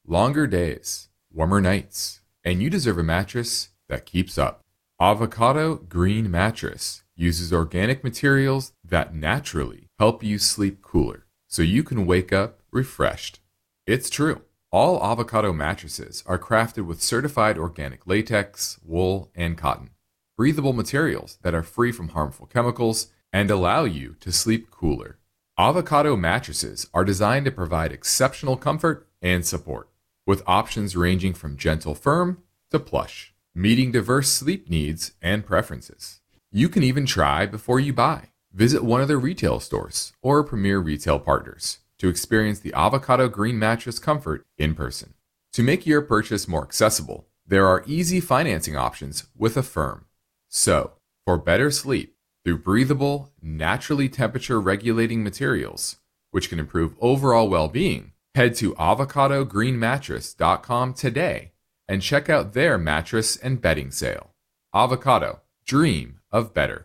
longer days, warmer nights, and you deserve a mattress that keeps up. Avocado Green Mattress uses organic materials that naturally help you sleep cooler, so you can wake up refreshed. It's true. All avocado mattresses are crafted with certified organic latex, wool, and cotton. Breathable materials that are free from harmful chemicals and allow you to sleep cooler. Avocado mattresses are designed to provide exceptional comfort and support, with options ranging from gentle firm to plush, meeting diverse sleep needs and preferences. You can even try before you buy. Visit one of their retail stores or premier retail partners to experience the Avocado Green Mattress comfort in person. To make your purchase more accessible, there are easy financing options with Affirm. So, for better sleep through breathable, naturally temperature-regulating materials, which can improve overall well-being, head to avocadogreenmattress.com today and check out their mattress and bedding sale. Avocado, dream of better.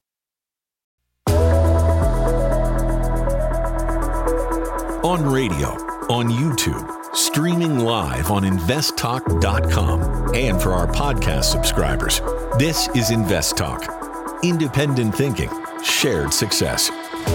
On radio, on YouTube, streaming live on investtalk.com, and for our podcast subscribers, this is Invest Talk. Independent thinking, shared success.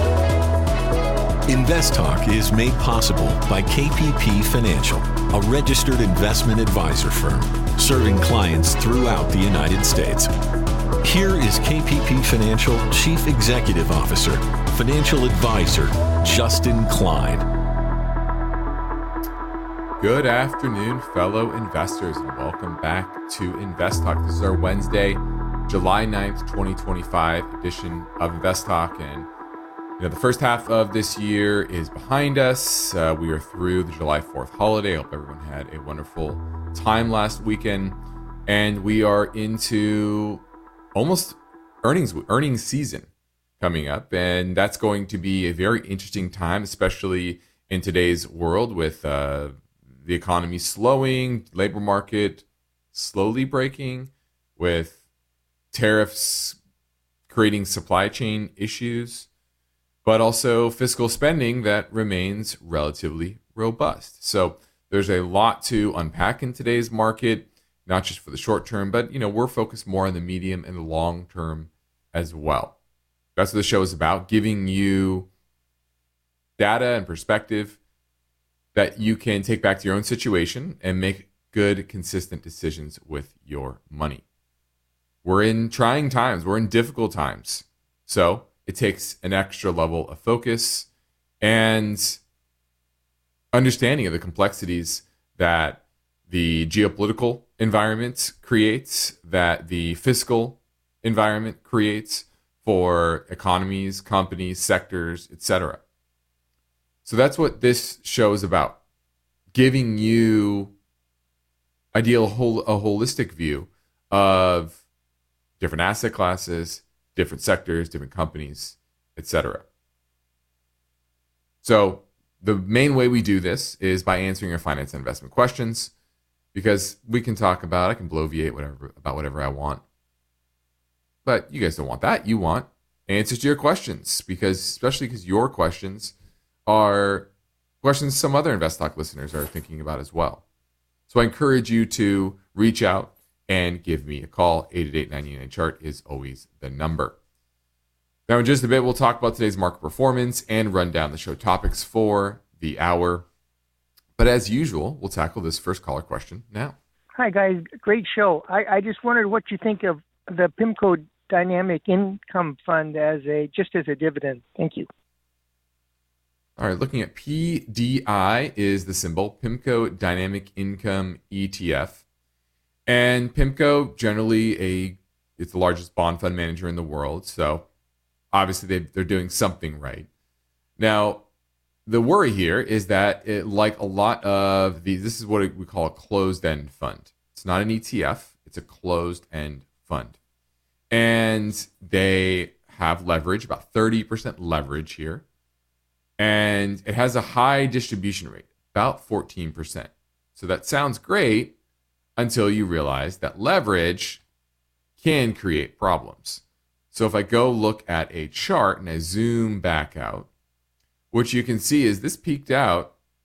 Invest Talk is made possible by KPP Financial, a registered investment advisor firm serving clients throughout the United States. Here is KPP Financial Chief Executive Officer, Financial Advisor, Justin Klein. Good afternoon, fellow investors, and welcome back to Invest Talk. This is our Wednesday, July 9th, 2025 edition of Invest Talk. And the first half of this year is behind us. We are through the July 4th holiday. I hope everyone had a wonderful time last weekend. And we are into almost earnings season coming up. And that's going to be a very interesting time, especially in today's world with the economy slowing, labor market slowly breaking, with tariffs creating supply chain issues, but also fiscal spending that remains relatively robust. So there's a lot to unpack in today's market, not just for the short term, but we're focused more on the medium and the long term as well. That's what the show is about, giving you data and perspective that you can take back to your own situation and make good, consistent decisions with your money. We're in trying times. We're in difficult times. So it takes an extra level of focus and understanding of the complexities that the geopolitical environment creates, that the fiscal environment creates for economies, companies, sectors, etc. So that's what this show is about, giving you a holistic view of different asset classes, different sectors, different companies, etc. So the main way we do this is by answering your finance and investment questions, because I can bloviate about whatever I want. But you guys don't want that. You want answers to your questions, especially because your questions are questions some other Invest Talk listeners are thinking about as well. So I encourage you to reach out and give me a call. 888-99-CHART is always the number. Now, in just a bit, we'll talk about today's market performance and run down the show topics for the hour. But as usual, we'll tackle this first caller question now. Hi, guys. Great show. I just wondered what you think of the PIMCO Dynamic Income Fund as a dividend. Thank you. All right, looking at PDI is the symbol, PIMCO Dynamic Income ETF. And PIMCO, generally, it's the largest bond fund manager in the world. So obviously they're doing something right. Now, the worry here is that like a lot of these, this is what we call a closed-end fund. It's not an ETF. It's a closed-end fund. And they have leverage, about 30% leverage here. And it has a high distribution rate, about 14%. So that sounds great until you realize that leverage can create problems. So if I go look at a chart and I zoom back out, what you can see is this peaked out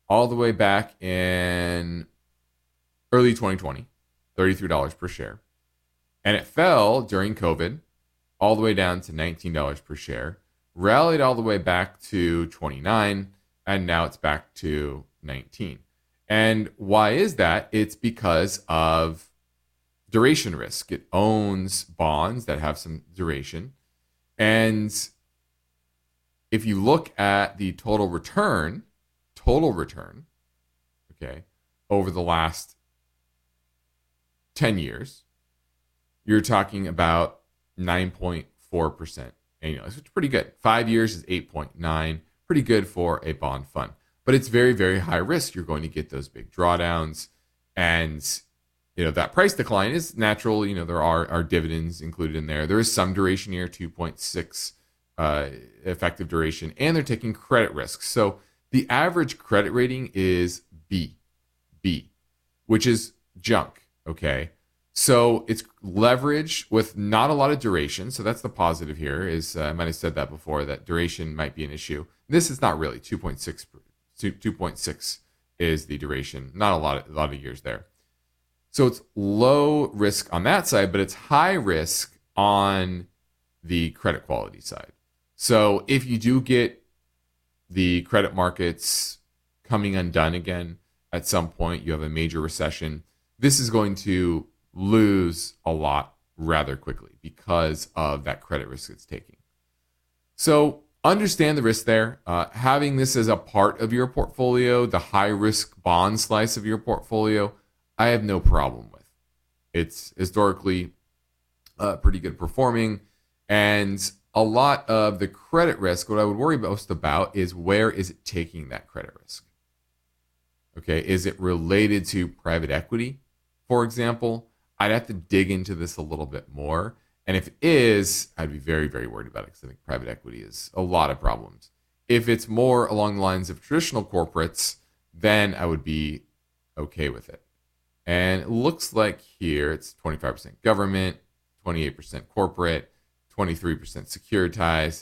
all the way back in early 2020, $33 per share. And it fell during COVID all the way down to $19 per share, rallied all the way back to 29, and now it's back to 19. And why is that? It's because of duration risk. It owns bonds that have some duration. And if you look at the total return, okay, over the last 10 years, you're talking about 9.4% annualized, which is pretty good. 5 years is 8.9, pretty good for a bond fund. But it's very, very high risk. You're going to get those big drawdowns. And, that price decline is natural. There are dividends included in there. There is some duration here, 2.6 effective duration, and they're taking credit risk. So the average credit rating is B, which is junk, okay? So it's leverage with not a lot of duration. So that's the positive here is, I might have said that before, that duration might be an issue. This is not really 2.6 is the duration. Not a lot of years there. So it's low risk on that side, but it's high risk on the credit quality side. So if you do get the credit markets coming undone again at some point, you have a major recession, this is going to lose a lot rather quickly because of that credit risk it's taking. So understand the risk there. Having this as a part of your portfolio, the high risk bond slice of your portfolio, I have no problem with. It's historically pretty good performing. And a lot of the credit risk, what I would worry most about is where is it taking that credit risk? Okay, is it related to private equity, for example? I'd have to dig into this a little bit more. And if it is, I'd be very, very worried about it because I think private equity is a lot of problems. If it's more along the lines of traditional corporates, then I would be okay with it. And it looks like here it's 25% government, 28% corporate, 23% securitized,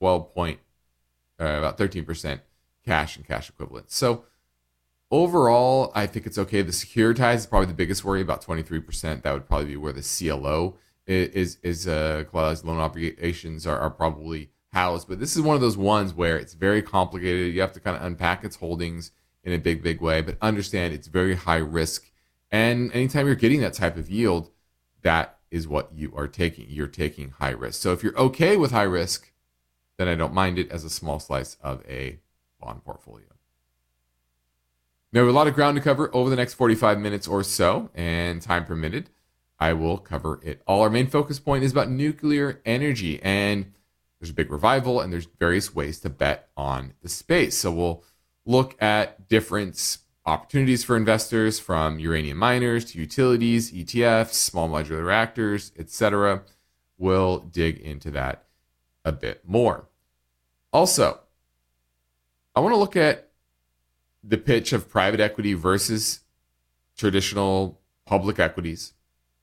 about 13% cash and cash equivalents. So overall, I think it's okay. The securitized is probably the biggest worry, about 23%. That would probably be where the CLO is collateralized loan obligations are probably housed. But this is one of those ones where it's very complicated. You have to kind of unpack its holdings in a big, big way. But understand it's very high risk. And anytime you're getting that type of yield, that is what you are taking. You're taking high risk. So if you're okay with high risk, then I don't mind it as a small slice of a bond portfolio. Now, we have a lot of ground to cover over the next 45 minutes or so, and time permitted, I will cover it all. Our main focus point is about nuclear energy, and there's a big revival, and there's various ways to bet on the space. So we'll look at different opportunities for investors, from uranium miners to utilities, ETFs, small modular reactors, etc. We'll dig into that a bit more. Also, I want to look at the pitch of private equity versus traditional public equities.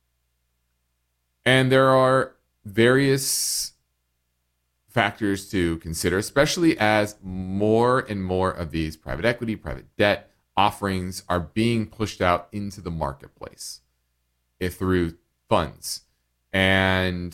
And there are various factors to consider, especially as more and more of these private equity, private debt offerings are being pushed out into the marketplace through funds. And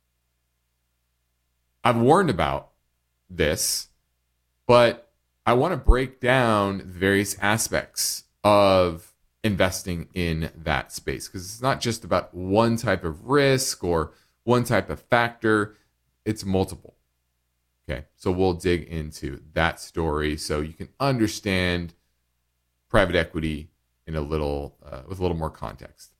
I've warned about this, but I want to break down the various aspects of investing in that space, because it's not just about one type of risk or one type of factor, it's multiple. Okay, so we'll dig into that story so you can understand private equity in with a little more context.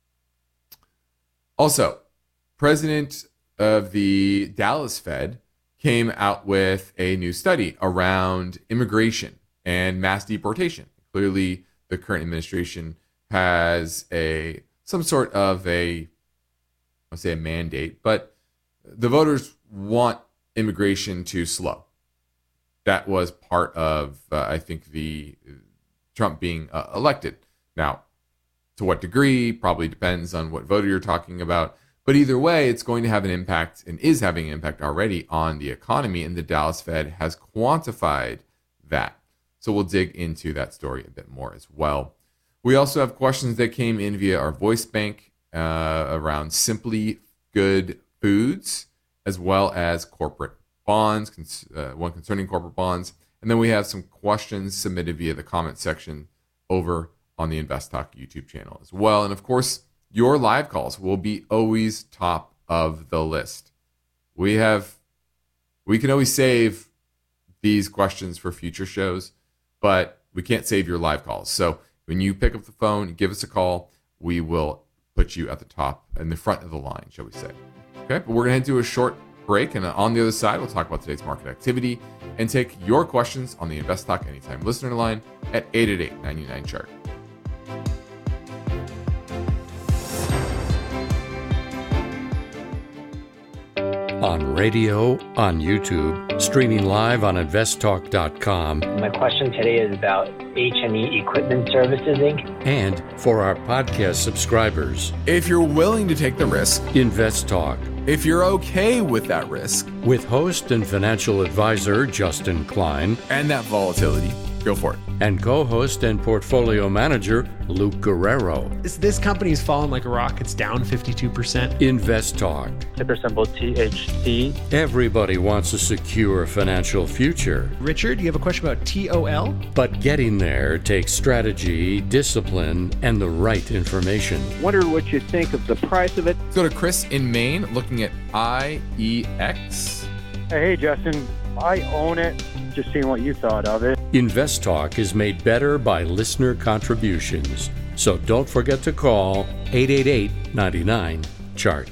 Also, president of the Dallas Fed came out with a new study around immigration and mass deportation. Clearly, the current administration has some sort of a mandate, but the voters want immigration to slow. That was part of, I think, the Trump being elected. Now, to what degree probably depends on what voter you're talking about. But either way, it's going to have an impact, and is having an impact already, on the economy. And the Dallas Fed has quantified that. So we'll dig into that story a bit more as well. We also have questions that came in via our voice bank around Simply Good Foods, as well as corporate bonds, one concerning corporate bonds. And then we have some questions submitted via the comment section over on the Invest Talk YouTube channel as well. And of course, your live calls will be always top of the list. We can always save these questions for future shows, but we can't save your live calls. So when you pick up the phone, give us a call, we will put you at the top, in the front of the line, shall we say. Okay, but we're going to head to a short break, and on the other side, we'll talk about today's market activity and take your questions on the Invest Talk Anytime listener line at 888-99-CHART. On radio, on YouTube, streaming live on investtalk.com. My question today is about H&E Equipment Services, Inc. And for our podcast subscribers, If you're willing to take the risk, Invest Talk, if you're okay with that risk, with host and financial advisor Justin Klein, and that volatility, go for it. and co-host and portfolio manager Luke Guerrero. This company's fallen like a rock. It's down 52%. Invest Talk. Ticker symbol THC. Everybody wants a secure financial future, Richard, you have a question about TOL? but getting there takes strategy, discipline, and the right information. Wonder what you think of the price of it. Let's go to Chris in Maine, looking at IEX. Hey, Justin, I own it. Just seeing what you thought of it. Invest Talk is made better by listener contributions. So don't forget to call 888-99-CHART.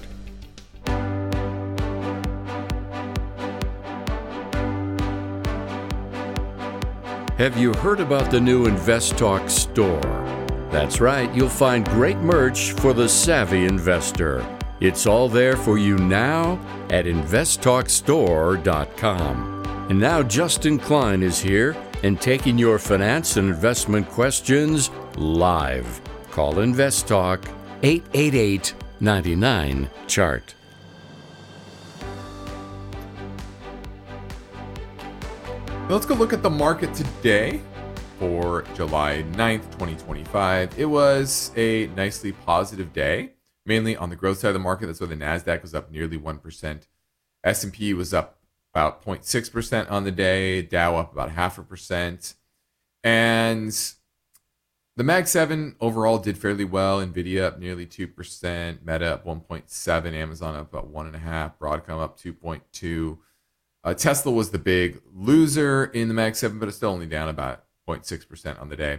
Have you heard about the new Invest Talk store? That's right, you'll find great merch for the savvy investor. It's all there for you now at investtalkstore.com. And now Justin Klein is here and taking your finance and investment questions live. Call Invest Talk 888-99-CHART. Let's go look at the market today for July 9th, 2025. It was a nicely positive day, mainly on the growth side of the market. That's why the NASDAQ was up nearly 1%. S&P was up about 0.6% on the day, Dow up about 0.5%. And the Mag 7 overall did fairly well. NVIDIA up nearly 2%, Meta up 1.7%, Amazon up about 1.5%, Broadcom up 2.2%. Tesla was the big loser in the Mag 7, but it's still only down about 0.6% on the day.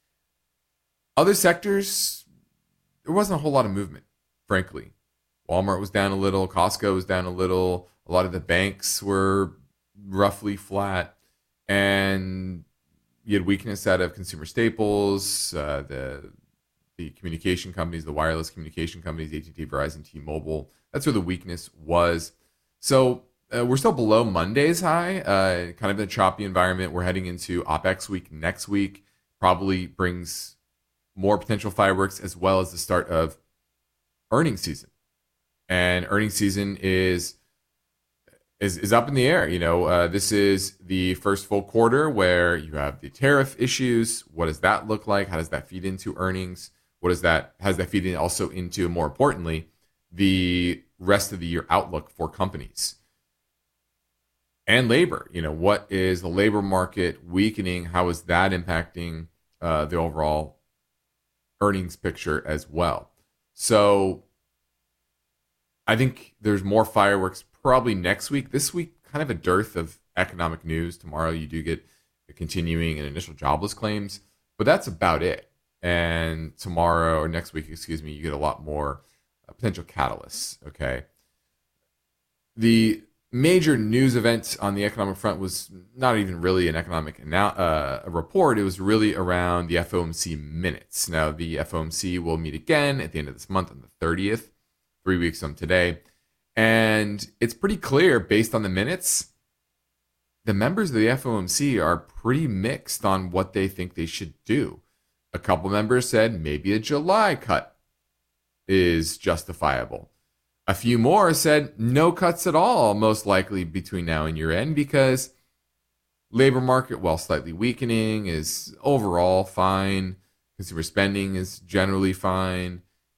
Other sectors, there wasn't a whole lot of movement, frankly. Walmart was down a little, Costco was down a little, a lot of the banks were roughly flat, and you had weakness out of consumer staples, the communication companies, the wireless communication companies, AT&T, Verizon, T-Mobile. That's where the weakness was. So we're still below Monday's high, kind of in a choppy environment. We're heading into OPEX week next week, probably brings more potential fireworks as well as the start of earnings season. And earnings season is up in the air. You know, this is the first full quarter where you have the tariff issues. What does that look like? How does that feed into earnings? How does that feed in also into, more importantly, the rest of the year outlook for companies? And labor, you know, what is the labor market weakening? How is that impacting the overall earnings picture as well? So I think there's more fireworks probably next week. This week, kind of a dearth of economic news. Tomorrow you do get the continuing and initial jobless claims, but that's about it. And tomorrow, or next week, you get a lot more potential catalysts, okay? The major news event on the economic front was not even really an economic a report. It was really around the FOMC minutes. Now, the FOMC will meet again at the end of this month on the 30th, 3 weeks from today. And it's pretty clear, based on the minutes, the members of the FOMC are pretty mixed on what they think they should do. A couple members said maybe a July cut is justifiable. A few more said no cuts at all, most likely between now and year end, because Labor market, while slightly weakening, is overall fine. Consumer spending is generally fine.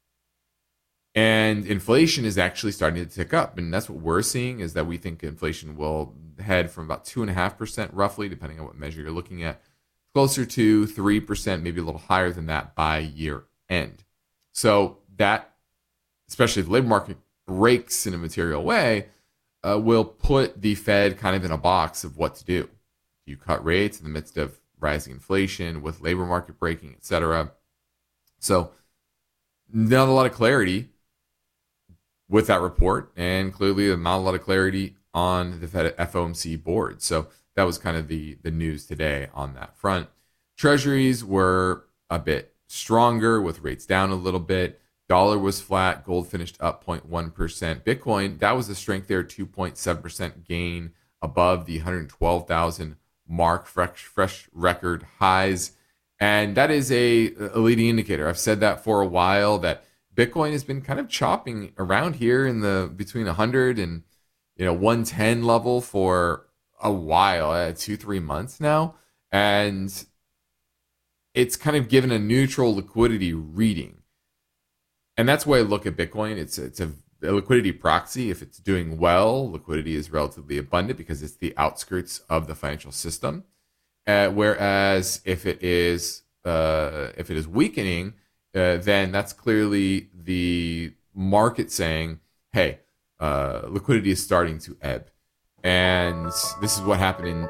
And inflation is actually starting to tick up. And that's what we're seeing, is that we think inflation will head from about 2.5% roughly, depending on what measure you're looking at, closer to 3%, maybe a little higher than that by year end. So that, especially if the labor market breaks in a material way, will put the Fed kind of in a box of what to do. Do you cut rates in the midst of rising inflation with labor market breaking, et cetera? So not a lot of clarity with that report, and clearly not a lot of clarity on the Fed FOMC board. So that was kind of the news today on that front. Treasuries were a bit stronger with rates down a little bit. Dollar was flat. Gold finished up 0.1%. Bitcoin, that was the strength there, 2.7% gain above the 112,000 mark, fresh record highs. And that is a leading indicator. I've said that for a while, that Bitcoin has been kind of chopping around here in the between 100 and 110 level for a while, 2-3 months now. And it's kind of given a neutral liquidity reading. And that's why I look at Bitcoin. It's a liquidity proxy. If it's doing well, liquidity is relatively abundant because it's the outskirts of the financial system. Whereas if it is weakening, then that's clearly the market saying, "Hey, liquidity is starting to ebb." And this is what happened in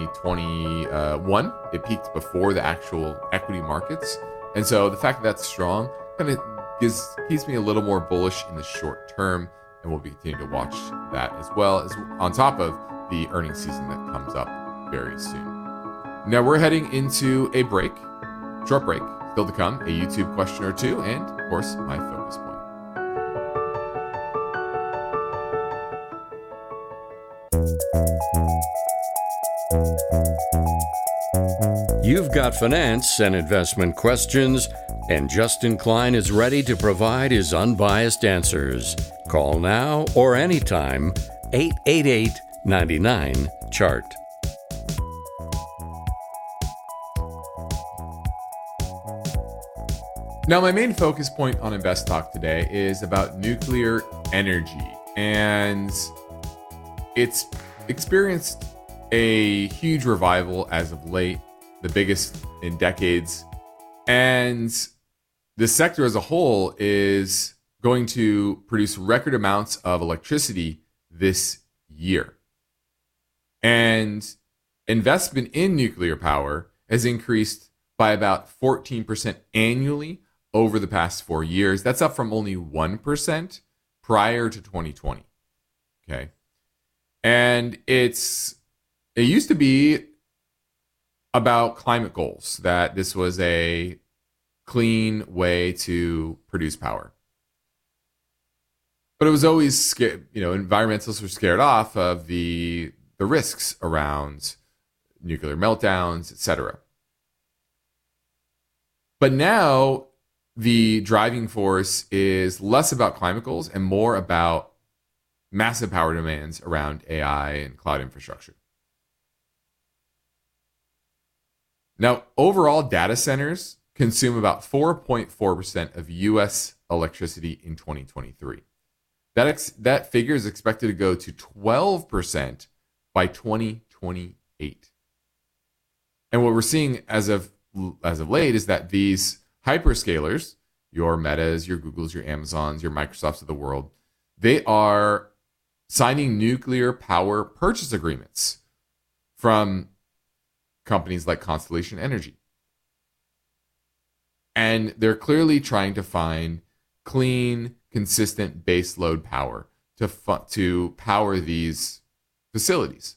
2021. It peaked before the actual equity markets, and so the fact that that's strong kind of keeps me a little more bullish in the short term, and we'll be continuing to watch that as well, as on top of the earnings season that comes up very soon. Now we're heading into a break, short break, still to come, a YouTube question or two, and of course my focus point. You've got finance and investment questions, and Justin Klein is ready to provide his unbiased answers. Call now or anytime, 888-99-CHART. Now, my main focus point on Invest Talk today is about nuclear energy, and it's experienced a huge revival as of late, the biggest in decades, and the sector as a whole is going to produce record amounts of electricity this year. And investment in nuclear power has increased by about 14% annually over the past 4 years. That's up from only 1% prior to 2020. Okay. And it used to be about climate goals, that this was a clean way to produce power. But it was always scared, environmentalists were scared off of the risks around nuclear meltdowns, etc. But now the driving force is less about climate goals and more about massive power demands around AI and cloud infrastructure. Now, overall data centers consume about 4.4% of U.S. electricity in 2023. That figure is expected to go to 12% by 2028. And what we're seeing as of late is that these hyperscalers, your Metas, your Googles, your Amazons, your Microsofts of the world, they are signing nuclear power purchase agreements from companies like Constellation Energy. And they're clearly trying to find clean, consistent base load power to power these facilities.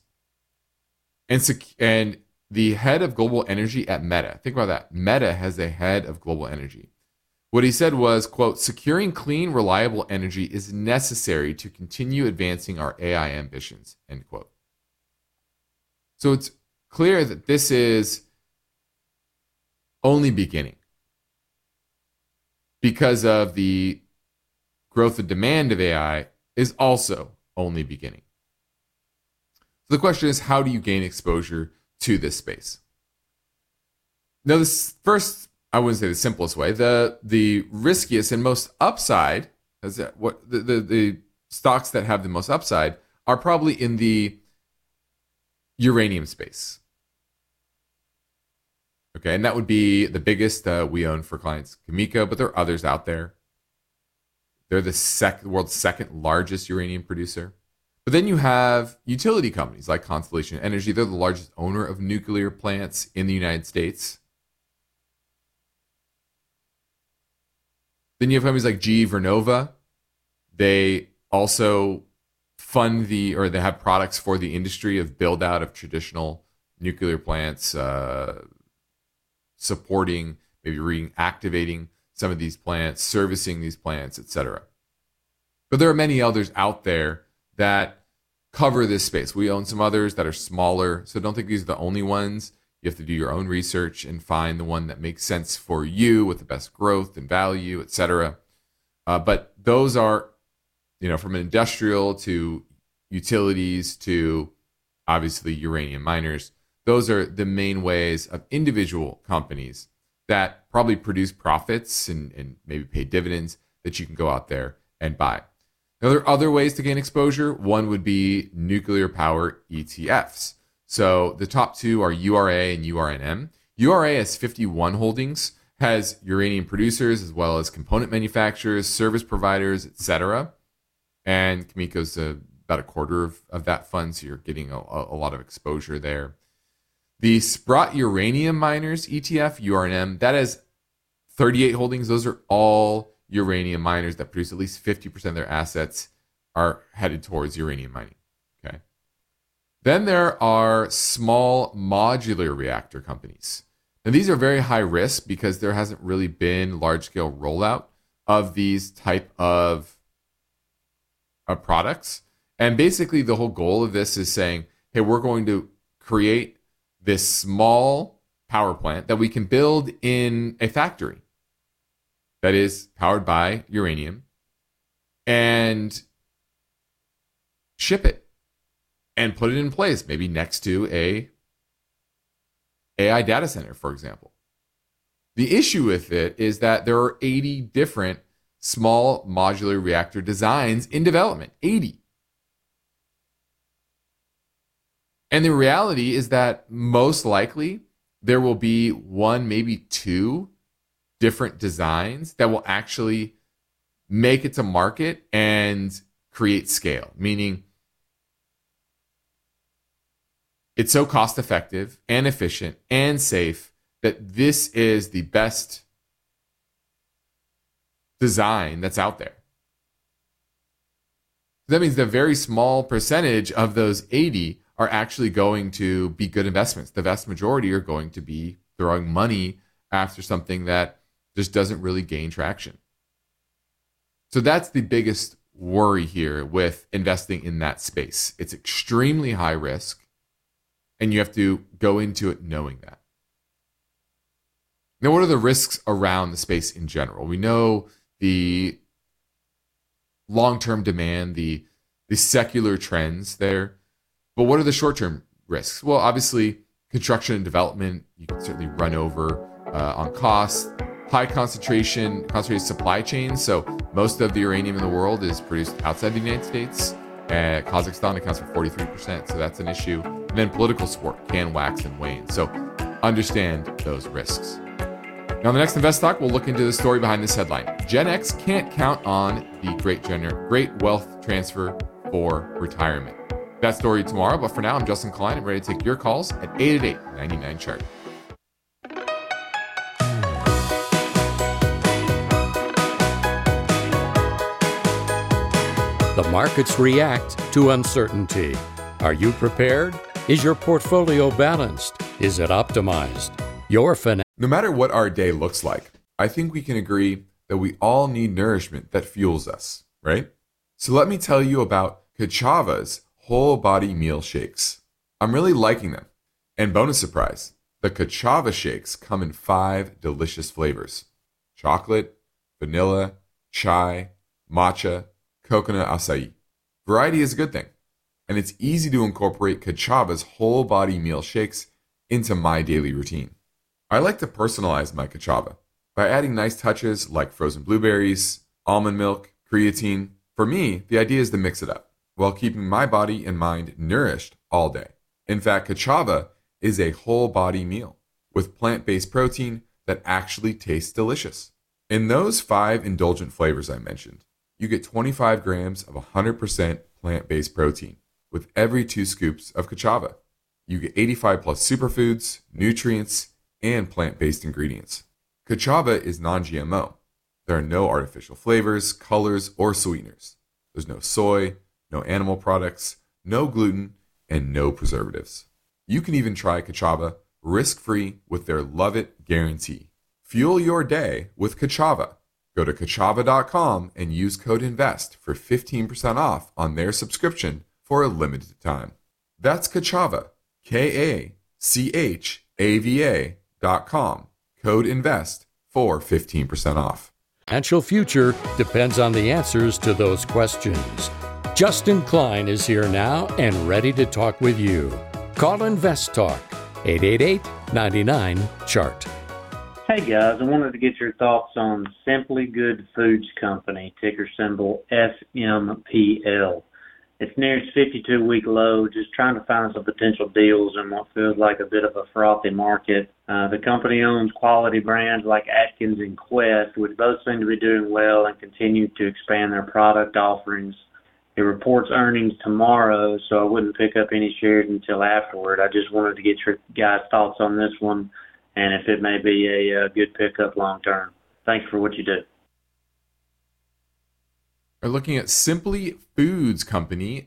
And the head of global energy at Meta, think about that. Meta has a head of global energy. What he said was, quote, "Securing clean, reliable energy is necessary to continue advancing our AI ambitions," end quote. So it's clear that this is only beginning, because of the growth of demand of AI is also only beginning. So the question is, how do you gain exposure to this space. Now, this first, I wouldn't say the simplest way. The riskiest and most upside, the stocks that have the most upside are probably in the uranium space. Okay, and that would be the biggest we own for clients, Cameco, but there are others out there. They're the world's second largest uranium producer. But then you have utility companies like Constellation Energy. They're the largest owner of nuclear plants in the United States. Then you have companies like GE Vernova. They also fund they have products for the industry of build out of traditional nuclear plants, supporting, maybe reactivating some of these plants, servicing these plants, etc. But there are many others out there that cover this space. We own some others that are smaller, so don't think these are the only ones. You have to do your own research and find the one that makes sense for you with the best growth and value, etc. But those are, from industrial to utilities to obviously uranium miners. Those are the main ways of individual companies that probably produce profits and maybe pay dividends that you can go out there and buy. Now, there are other ways to gain exposure. One would be nuclear power ETFs. So the top two are URA and URNM. URA has 51 holdings, has uranium producers as well as component manufacturers, service providers, etc. And Cameco's about a quarter of that fund, so you're getting a lot of exposure there. The Sprott Uranium Miners ETF, URNM, that has 38 holdings. Those are all uranium miners that produce at least 50% of their assets are headed towards uranium mining. Okay. Then there are small modular reactor companies. Now, these are very high risk because there hasn't really been large-scale rollout of these type of products. And basically, the whole goal of this is saying, hey, we're going to create this small power plant that we can build in a factory that is powered by uranium and ship it and put it in place, maybe next to a AI data center, for example. The issue with it is that there are 80 different small modular reactor designs in development, 80. And the reality is that most likely there will be one, maybe two different designs that will actually make it to market and create scale, meaning it's so cost effective and efficient and safe that this is the best design that's out there. That means the very small percentage of those 80 are actually going to be good investments. The vast majority are going to be throwing money after something that just doesn't really gain traction. So that's the biggest worry here with investing in that space. It's extremely high risk, and you have to go into it knowing that. Now, what are the risks around the space in general? We know the long-term demand, the secular trends there. But what are the short-term risks? Well, obviously, construction and development, you can certainly run over on costs. High concentrated supply chains. So most of the uranium in the world is produced outside the United States. Kazakhstan accounts for 43%, so that's an issue. And then political support can wax and wane. So understand those risks. Now, on the next Invest Talk, we'll look into the story behind this headline. Gen X can't count on the great wealth transfer for retirement. That story tomorrow, but for now, I'm Justin Klein. I'm ready to take your calls at 888-99-CHART. The markets react to uncertainty. Are you prepared? Is your portfolio balanced? Is it optimized? No matter what our day looks like, I think we can agree that we all need nourishment that fuels us, right? So let me tell you about Ka'Chava's whole body meal shakes. I'm really liking them. And bonus surprise, the Ka'Chava shakes come in 5 delicious flavors: chocolate, vanilla, chai, matcha, coconut acai. Variety is a good thing. And it's easy to incorporate Ka'Chava's whole body meal shakes into my daily routine. I like to personalize my Kachava by adding nice touches like frozen blueberries, almond milk, creatine. For me, the idea is to mix it up while keeping my body and mind nourished all day. In fact, Kachava is a whole body meal with plant-based protein that actually tastes delicious. In those 5 indulgent flavors I mentioned, you get 25 grams of 100% plant-based protein with every 2 scoops of Kachava. You get 85 plus superfoods, nutrients, and plant-based ingredients. Kachava is non-GMO. There are no artificial flavors, colors, or sweeteners. There's no soy, no animal products, no gluten, and no preservatives. You can even try Kachava risk-free with their Love It guarantee. Fuel your day with Kachava. Go to Kachava.com and use code INVEST for 15% off on their subscription for a limited time. That's Kachava, KACHAVA.com. Code INVEST for 15% off. Financial future depends on the answers to those questions. Justin Klein is here now and ready to talk with you. Call Invest Talk, 888-99-CHART. Hey guys, I wanted to get your thoughts on Simply Good Foods Company, ticker symbol SMPL. It's near its 52-week low, just trying to find some potential deals in what feels like a bit of a frothy market. The company owns quality brands like Atkins and Quest, which both seem to be doing well and continue to expand their product offerings. It reports earnings tomorrow, so I wouldn't pick up any shares until afterward. I just wanted to get your guys' thoughts on this one and if it may be a good pickup long term. Thanks for what you do. We're looking at Simply Foods Company,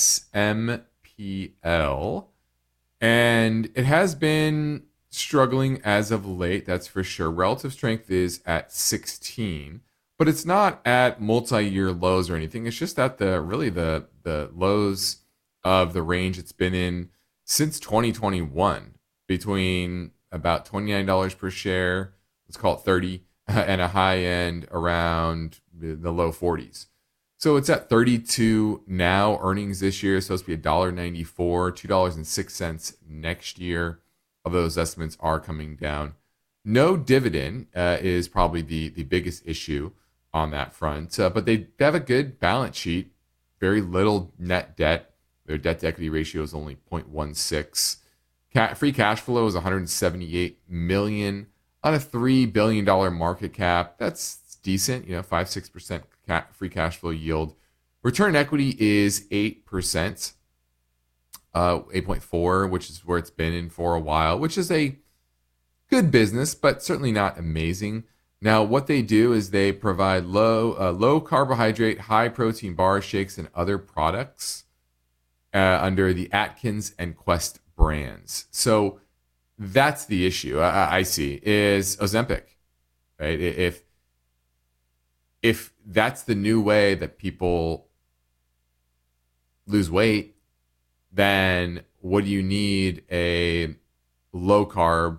SMPL, and it has been struggling as of late, that's for sure. Relative strength is at 16, but it's not at multi-year lows or anything. It's just at the lows of the range it's been in since 2021, between about $29 per share, let's call it 30, and a high end around the low 40s. So it's at 32 now. Earnings this year is supposed to be $1.94, $2.06 next year. Although those estimates are coming down. No dividend is probably the biggest issue on that front. But they have a good balance sheet, very little net debt. Their debt to equity ratio is only 0.16. Free cash flow is $178 million on a $3 billion market cap. That's decent, 5-6% free cash flow yield. Return on equity is 8%, 8.4, which is where it's been in for a while, which is a good business, but certainly not amazing. Now, what they do is they provide low carbohydrate, high protein bar shakes and other products under the Atkins and Quest brands. So that's the issue I see is Ozempic, right? If that's the new way that people lose weight, then what do you need a low carb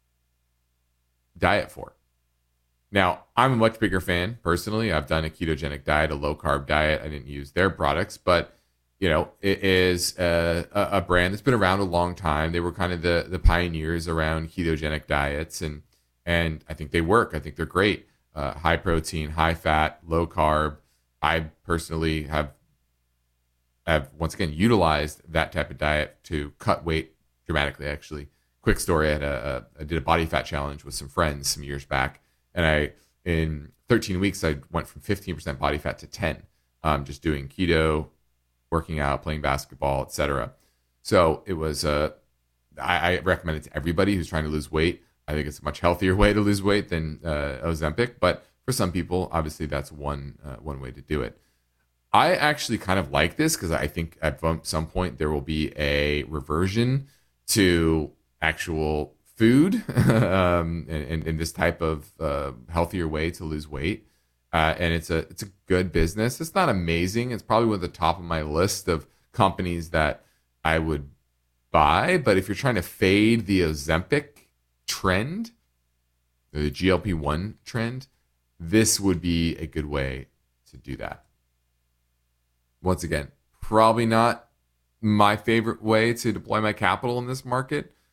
diet for? Now, I'm a much bigger fan personally. I've done a ketogenic diet, a low carb diet. I didn't use their products, but it is a brand that's been around a long time. They were kind of the pioneers around ketogenic diets, and I think they work. I think they're great. High protein, high fat, low carb. I personally have once again utilized that type of diet to cut weight dramatically. Actually, quick story: I did a body fat challenge with some friends some years back, and in 13 weeks I went from 15% body fat to 10, just doing keto, working out, playing basketball, etc. So it was I recommend it to everybody who's trying to lose weight. I think it's a much healthier way to lose weight than Ozempic, but for some people, obviously that's one way to do it. I actually kind of like this because I think at some point there will be a reversion to actual food and this type of healthier way to lose weight. And it's a good business. It's not amazing. It's probably one of the top of my list of companies that I would buy. But if you're trying to fade the Ozempic trend, the GLP-1 trend, this would be a good way to do that. Once again, probably not my favorite way to deploy my capital in this market,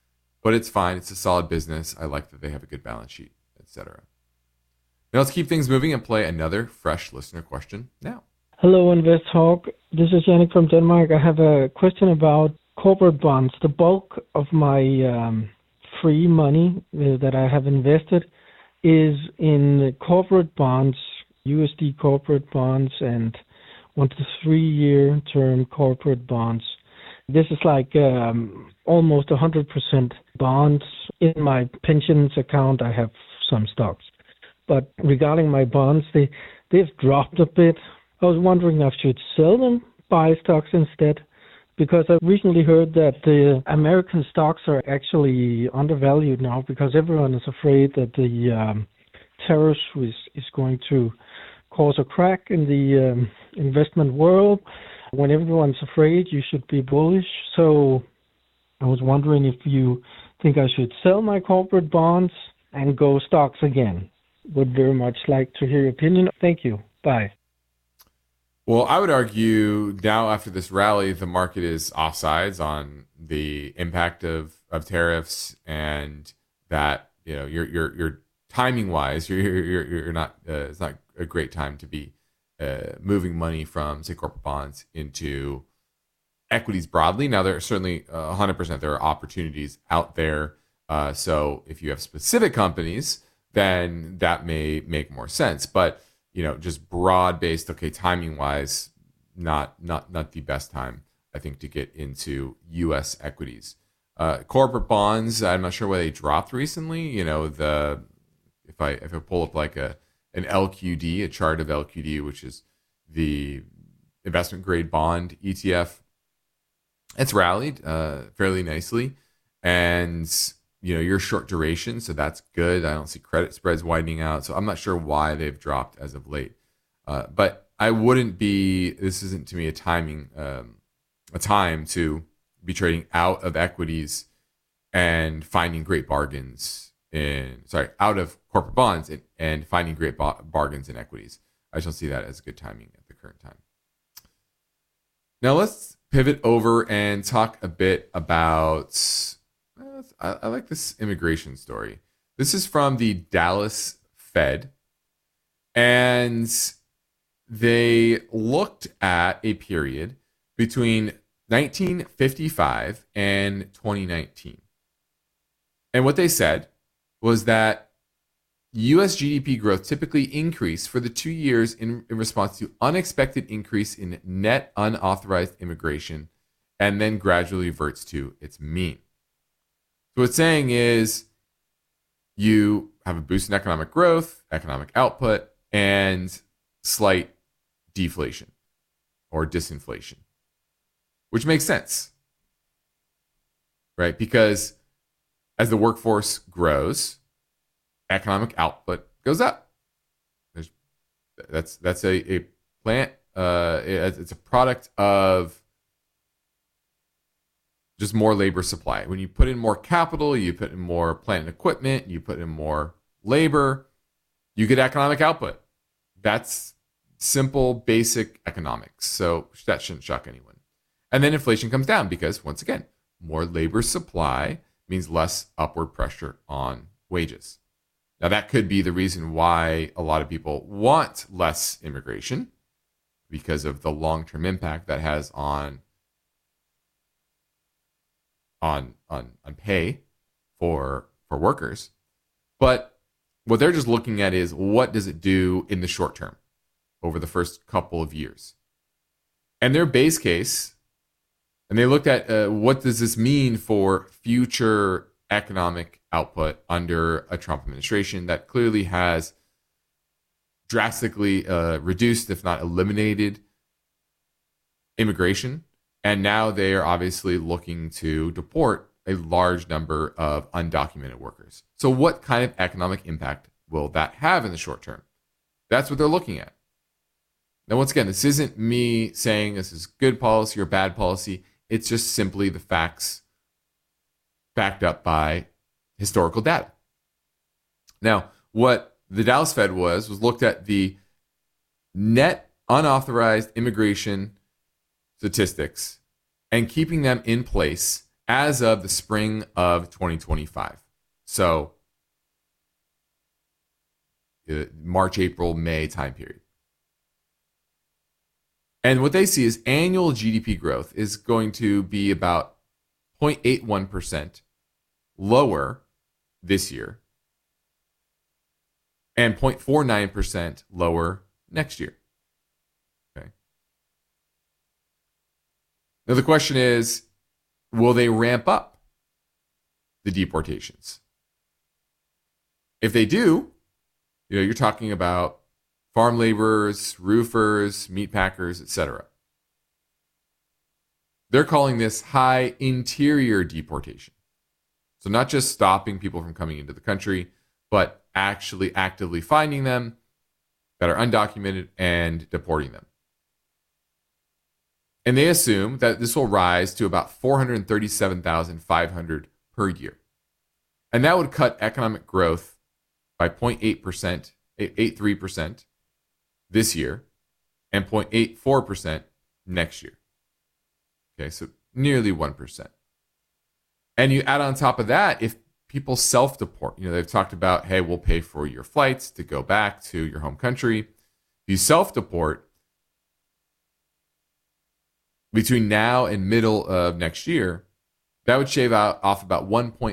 but it's fine. It's a solid business. I like that they have a good balance sheet, etc. Now let's keep things moving and play another fresh listener question now. Hello, Invest Talk. This is Yannick from Denmark. I have a question about corporate bonds. The bulk of my free money that I have invested is in corporate bonds, USD corporate bonds, and 1 to 3 year term corporate bonds. This is like almost 100% bonds. In my pensions account, I have some stocks. But regarding my bonds, they've dropped a bit. I was wondering if I should sell them, buy stocks instead, because I recently heard that the American stocks are actually undervalued now because everyone is afraid that the tariffs is going to cause a crack in the investment world. When everyone's afraid, you should be bullish. So I was wondering if you think I should sell my corporate bonds and go stocks again. Would very much like to hear your opinion. Thank you. Bye. Well, I would argue now after this rally, the market is offsides on the impact of tariffs, and that you're timing wise, you're not. It's not a great time to be moving money from, say, corporate bonds into equities broadly. Now, there are certainly 100% there are opportunities out there. So if you have specific companies, then that may make more sense. But just broad-based, okay, timing-wise, not the best time, I think, to get into U.S. equities. Corporate bonds, I'm not sure why they dropped recently. If I pull up like an LQD, a chart of LQD, which is the investment grade bond ETF, it's rallied fairly nicely, and you're short duration, so that's good. I don't see credit spreads widening out, so I'm not sure why they've dropped as of late. But I wouldn't be. This isn't to me a time to be trading out of equities and finding great bargains out of corporate bonds and finding great bargains in equities. I just don't see that as good timing at the current time. Now let's pivot over and talk a bit about. I like this immigration story. This is from the Dallas Fed, and they looked at a period between 1955 and 2019. And what they said was that U.S. GDP growth typically increased for the 2 years in response to unexpected increase in net unauthorized immigration, and then gradually reverts to its mean. So what it's saying is you have a boost in economic growth, economic output, and slight deflation or disinflation, which makes sense, right? Because as the workforce grows, economic output goes up. That's a plant. It's a product of just more labor supply. When you put in more capital, you put in more plant and equipment, you put in more labor, you get economic output. That's simple, basic economics. So that shouldn't shock anyone. And then inflation comes down because, once again, more labor supply means less upward pressure on wages. Now, that could be the reason why a lot of people want less immigration, because of the long-term impact that has on pay for workers. But what they're just looking at is, what does it do in the short term over the first couple of years? And their base case, and they looked at what does this mean for future economic output under a Trump administration that clearly has drastically reduced, if not eliminated, immigration. And now they are obviously looking to deport a large number of undocumented workers. So what kind of economic impact will that have in the short term? That's what they're looking at. Now, once again, this isn't me saying this is good policy or bad policy. It's just simply the facts backed up by historical data. Now, what the Dallas Fed was looked at the net unauthorized immigration statistics and keeping them in place as of the spring of 2025. So March, April, May time period. And what they see is annual GDP growth is going to be about 0.81% lower this year and 0.49% lower next year. Okay. Now the question is, will they ramp up the deportations? If they do, you're talking about farm laborers, roofers, meat packers, etc. They're calling this high interior deportation. So not just stopping people from coming into the country, but actually actively finding them that are undocumented and deporting them. And they assume that this will rise to about 437,500 per year. And that would cut economic growth by 0.83% this year and 0.84% next year. Okay, so nearly 1%. And you add on top of that, if people self-deport, they've talked about, hey, we'll pay for your flights to go back to your home country. If you self-deport between now and middle of next year, that would shave off about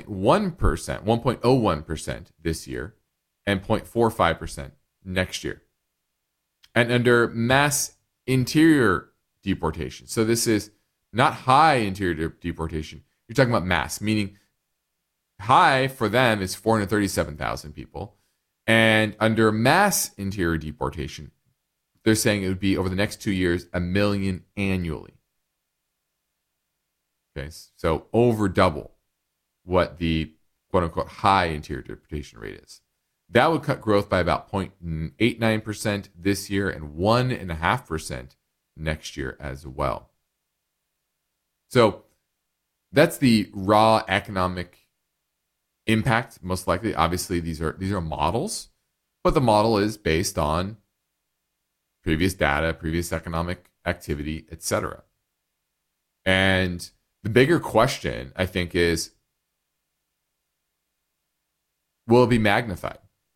1.01% this year and 0.45% next year. And under mass interior deportation, so this is not high interior deportation, you're talking about mass, meaning high for them is 437,000 people. And under mass interior deportation, they're saying it would be over the next 2 years, 1 million annually. Okay, so over double what the quote unquote high interior deportation rate is. That would cut growth by about 0.89% this year and 1.5% next year as well. So that's the raw economic impact, most likely. Obviously, these are models, but the model is based on previous data, previous economic activity, etc. And the bigger question, I think, is, will it be magnified?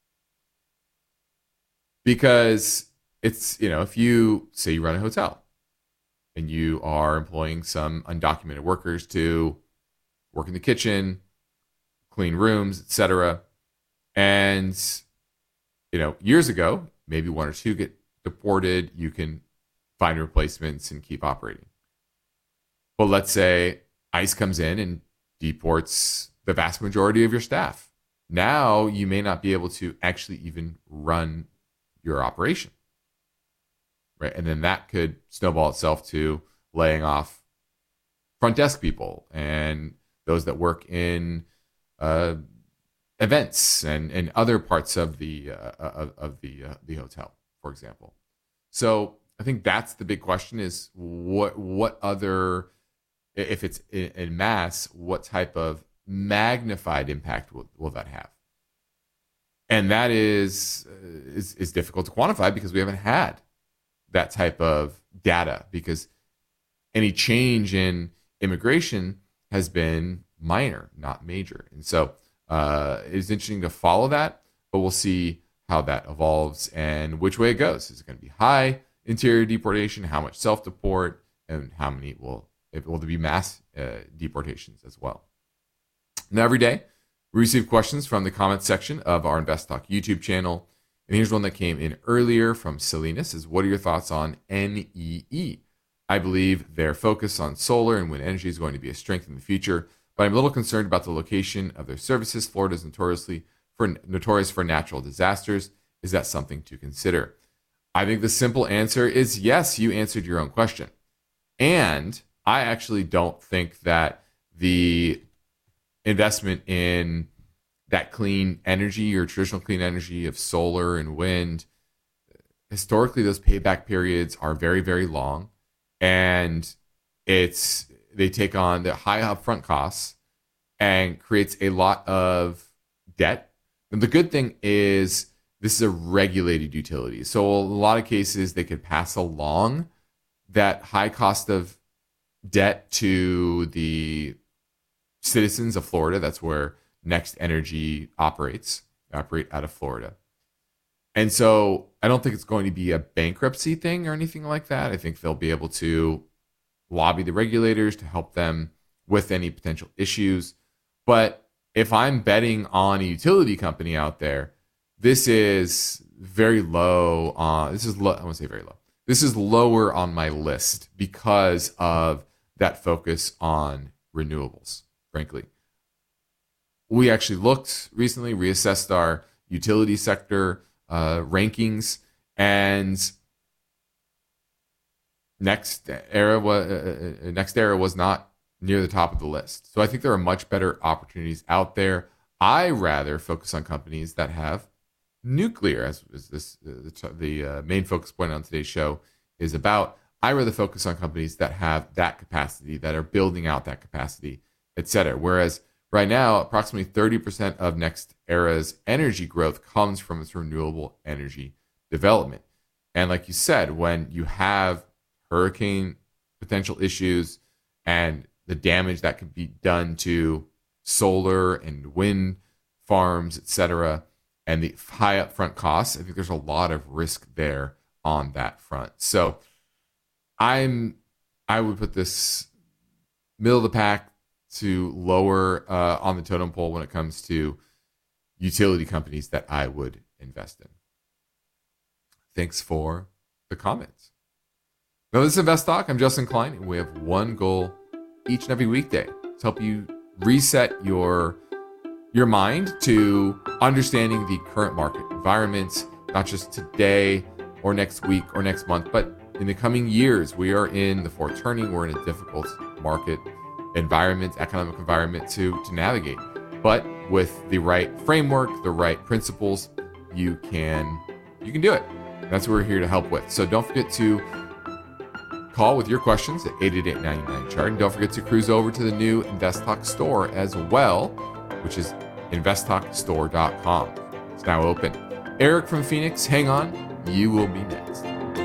Because it's, if you say you run a hotel and you are employing some undocumented workers to work in the kitchen, clean rooms, etc. And, years ago, maybe 1 or 2 get deported, you can find replacements and keep operating. Well, let's say ICE comes in and deports the vast majority of your staff. Now you may not be able to actually even run your operation, right? And then that could snowball itself to laying off front desk people and those that work in events and other parts of the hotel, for example. So I think that's the big question: is what other, if it's in mass, what type of magnified impact will that have? And that is difficult to quantify because we haven't had that type of data, because any change in immigration has been minor, not major. And so it's interesting to follow that, but we'll see how that evolves and which way it goes. Is it going to be high interior deportation? How much self-deport? And how many will there be mass deportations as well? Now, every day, we receive questions from the comments section of our Invest Talk YouTube channel. And here's one that came in earlier from Salinas: is what are your thoughts on NEE? I believe their focus on solar and wind energy is going to be a strength in the future, but I'm a little concerned about the location of their services. Florida is notorious for natural disasters. Is that something to consider? I think the simple answer is yes. You answered your own question. And I actually don't think that the investment in that clean energy or traditional clean energy of solar and wind, historically, those payback periods are very, very long. And they take on the high upfront costs and creates a lot of debt. And the good thing is this is a regulated utility. So a lot of cases they could pass along that high cost of debt to the citizens of Florida. That's where Next Energy operate out of Florida. And so I don't think it's going to be a bankruptcy thing or anything like that. I think they'll be able to lobby the regulators to help them with any potential issues. But if I'm betting on a utility company out there, this is very low. I won't say very low. This is lower on my list because of that focus on renewables, frankly. We actually looked recently, reassessed our utility sector rankings, and Next Era was not near the top of the list. So I think there are much better opportunities out there. I rather focus on companies that have nuclear, as this the main focus point on today's show is about. I rather focus on companies that have that capacity, that are building out that capacity, et cetera. Whereas right now, approximately 30% of Next Era's energy growth comes from its renewable energy development. And like you said, when you have hurricane potential issues and the damage that could be done to solar and wind farms, et cetera, and the high upfront costs, I think there's a lot of risk there on that front. So I would put this middle of the pack to lower on the totem pole when it comes to utility companies that I would invest in. Thanks for the comments. Now, this is Invest Talk. I'm Justin Klein, and we have one goal each and every weekday to help you reset your mind to understanding the current market environment, not just today or next week or next month, but in the coming years. We are in the fourth turning. We're in a difficult market environment, economic environment to navigate. But with the right framework, the right principles, you can do it. That's what we're here to help with. So don't forget to call with your questions at 888-99-CHART. And don't forget to cruise over to the new Invest Talk store as well, which is investtalkstore.com. It's now open. Eric from Phoenix, hang on. You will be next.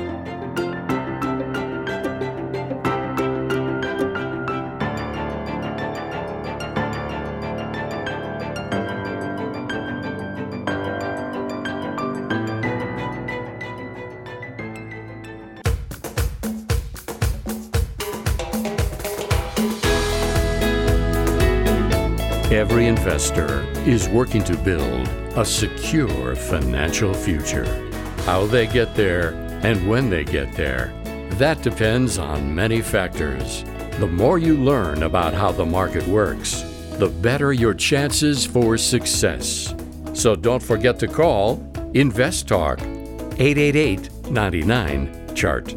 Every investor is working to build a secure financial future. How they get there and when they get there, that depends on many factors. The more you learn about how the market works, the better your chances for success. So don't forget to call Invest Talk 888-99-CHART.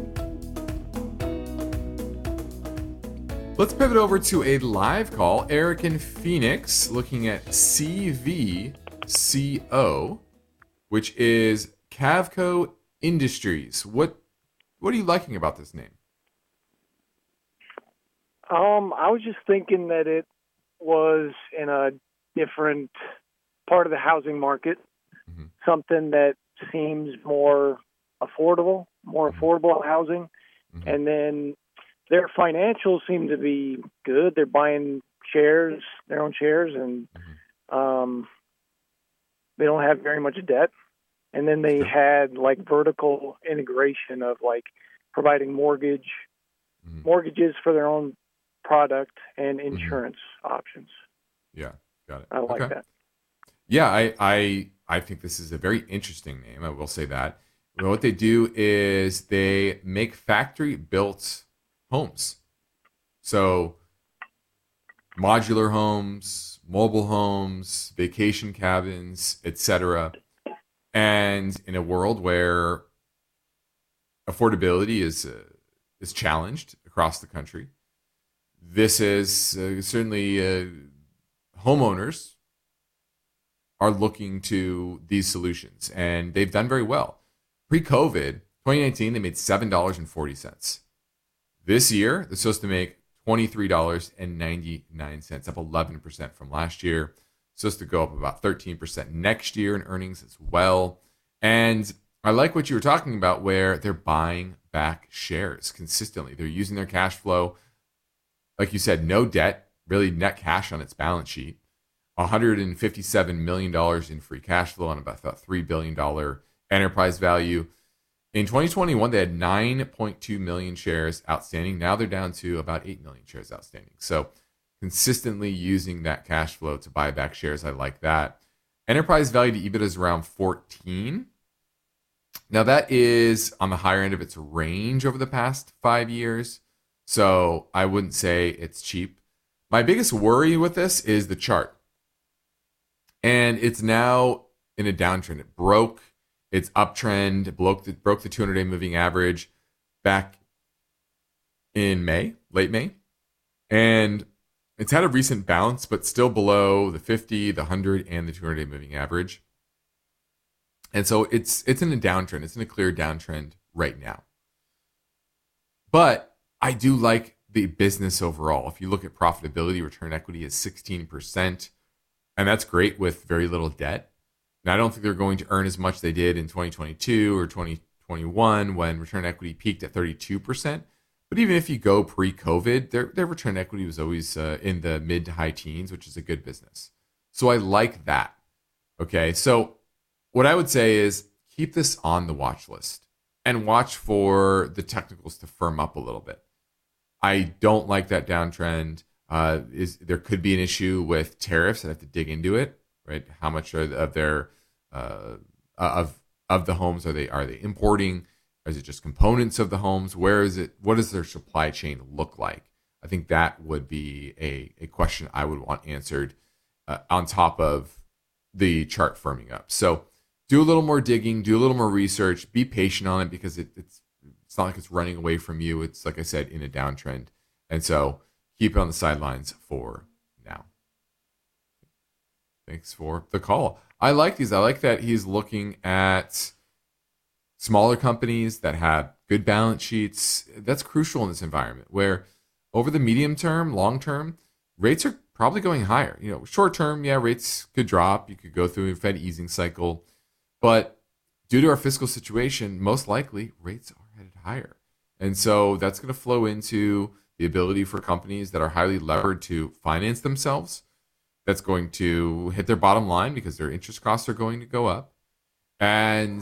Let's pivot over to a live call. Eric in Phoenix looking at CVCO, which is Cavco Industries. What are you liking about this name? I was just thinking that it was in a different part of the housing market, something that seems more affordable housing, and then their financials seem to be good. They're buying their own shares, and they don't have very much debt. And then they had like vertical integration of like providing mortgages for their own product and insurance options. Yeah, got it. I like that. Yeah, I think this is a very interesting name. I will say that. What they do is they make factory-built homes. So modular homes, mobile homes, vacation cabins, etc. And in a world where affordability is challenged across the country, this is certainly homeowners are looking to these solutions, and they've done very well. Pre-COVID, 2019, they made $7.40. This year, they're supposed to make $23.99, up 11% from last year. Supposed to go up about 13% next year in earnings as well. And I like what you were talking about, where they're buying back shares consistently. They're using their cash flow. Like you said, no debt. really net cash on its balance sheet, $157 million in free cash flow on about $3 billion enterprise value. In 2021, they had 9.2 million shares outstanding. Now they're down to about 8 million shares outstanding. So consistently using that cash flow to buy back shares. I like that. Enterprise value to EBITDA is around 14. Now that is on the higher end of its range over the past 5 years. So I wouldn't say it's cheap. My biggest worry with this is the chart. And it's now in a downtrend. It broke its uptrend, broke the 200-day moving average back in May, late May. And it's had a recent bounce, but still below the 50, the 100, and the 200-day moving average. And so it's in a downtrend. It's in a clear downtrend right now. But I do like the business overall. If you look at profitability, return on equity is 16%. And that's great with very little debt. Now, I don't think they're going to earn as much they did in 2022 or 2021 when return on equity peaked at 32%. But even if you go pre-COVID, their return on equity was always in the mid to high teens, which is a good business. So I like that. Okay, so what I would say is keep this on the watch list and watch for the technicals to firm up a little bit. I don't like that downtrend. There could be an issue with tariffs. I have to dig into it, right? How much of their of the homes are they importing? Or is it just components of the homes? Where is it? What does their supply chain look like? I think that would be a question I would want answered on top of the chart firming up. So do a little more digging, do a little more research, be patient on it because it's not like it's running away from you. It's, like I said, in a downtrend. And so keep it on the sidelines for now. Thanks for the call. I like these. I like that he's looking at smaller companies that have good balance sheets. That's crucial in this environment where over the medium term, long term, rates are probably going higher. Short term, yeah, rates could drop. You could go through a Fed easing cycle. But due to our fiscal situation, most likely rates are headed higher. And so that's going to flow into the ability for companies that are highly levered to finance themselves. That's going to hit their bottom line because their interest costs are going to go up. And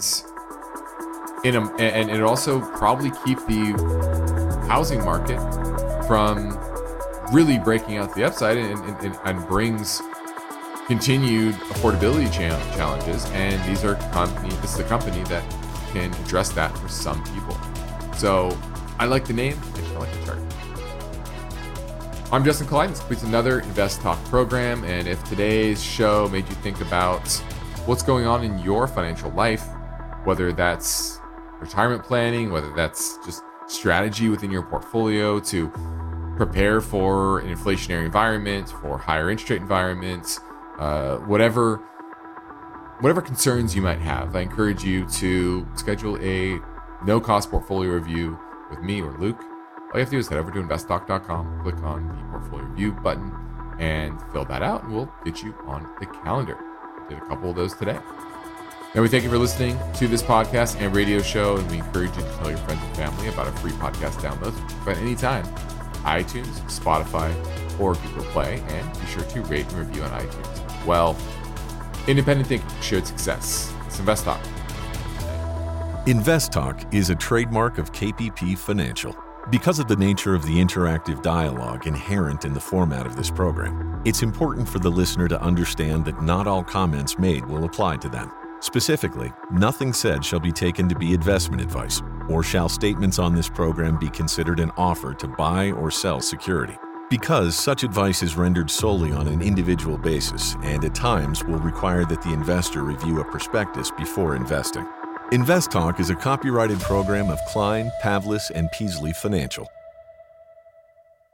it also probably keep the housing market from really breaking out to the upside and brings continued affordability challenges. And this is a company that can address that for some people. So I like the name. I like the chart. I'm Justin Klein. This completes another Invest Talk program. And if today's show made you think about what's going on in your financial life, whether that's retirement planning, whether that's just strategy within your portfolio to prepare for an inflationary environment, for higher interest rate environments, whatever concerns you might have, I encourage you to schedule a no-cost portfolio review with me or Luke. All you have to do is head over to investtalk.com, click on the portfolio review button, and fill that out, and we'll get you on the calendar. Did a couple of those today. And we thank you for listening to this podcast and radio show, and we encourage you to tell your friends and family about our free podcast downloads at any time. iTunes, Spotify, or Google Play, and be sure to rate and review on iTunes. Well, independent thinking, shared success. It's Invest Talk. Invest Talk is a trademark of KPP Financial. Because of the nature of the interactive dialogue inherent in the format of this program, it's important for the listener to understand that not all comments made will apply to them. Specifically, nothing said shall be taken to be investment advice, or shall statements on this program be considered an offer to buy or sell security. Because such advice is rendered solely on an individual basis and at times will require that the investor review a prospectus before investing. Invest Talk is a copyrighted program of Klein, Pavlis, and Peasley Financial.